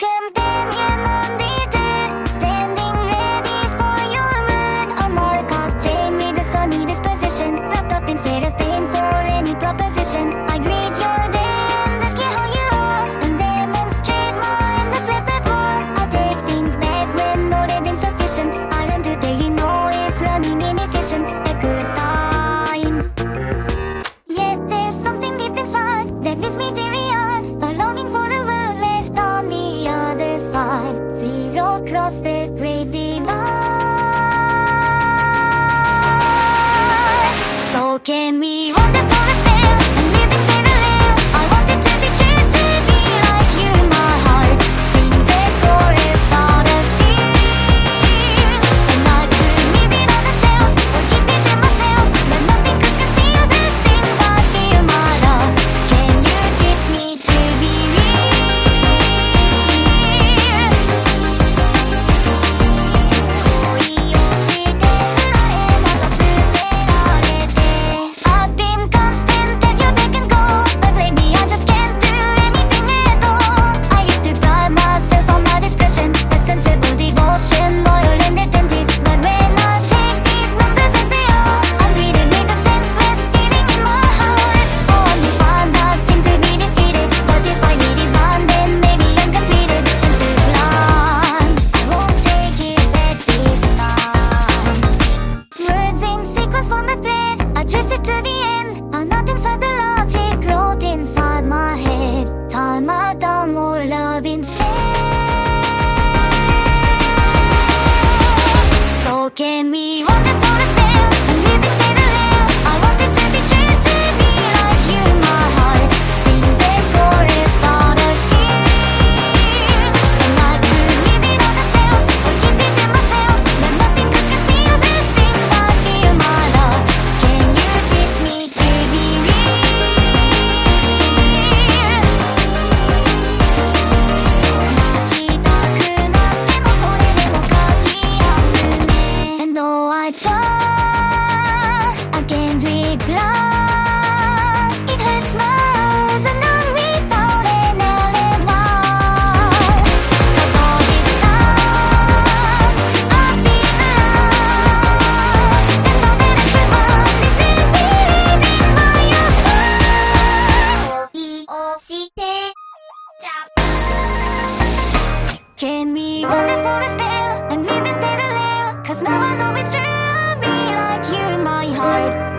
companion on the dirt, standing ready for your word. A mark-off chain with a sunny disposition, wrapped up in cellophane for any proposition. I greet your day and ask you how you are, and demonstrate my endless repertoire. I'll take things back when noted insufficient. I learn to tell you no if running inefficient. A good time. Yet there's something deep inside that leaves me teary-eyed, a longing for a world left on the other side. Zero cross the great divide. So can we wander for a spell and live in parallel? I wanted to be true, to be like you. My heart sings a chorus out of tune, and I could leave it on the shelf or keep it to myself, but nothing could conceal the things I feel. My love, can you teach me to be real?恋をして振られまた捨てられて I've been constant at your beck and call, but lately I just can't do anything at all. I used to pride myself on my discretion, a sensible devotion, loyal and attentive. But when I take these numbers as they are, I'm greeted with a senseless feeling in my heart. Only find I seem to be defeated, but if I redesign, then maybe I'm completed and sublime. I won't take it back this time. Words in sequence form a thread, I trace it to the end. A knot inside the logic wrote inside my head. Tie my tongue or love instead. So can we wander for a spell and live in parallel? I wanted to be true, to be like you. My heart sings a chorus out of tune, and I could leave it on the shelf or keep it to myself, but nothing could conceal the things I feel. My love, can you teach me to be real? 泣きたくなってもそれでもかき集め And though I try, I can't reply. It hurts my eyes and I'm without an alibi. 'Cause all this time I've been alive, and all that I could want is simply living by your side. 恋をして Can we wander for a spell and live in parallel? 'Cause now I know it's true, I'll be like you. My heart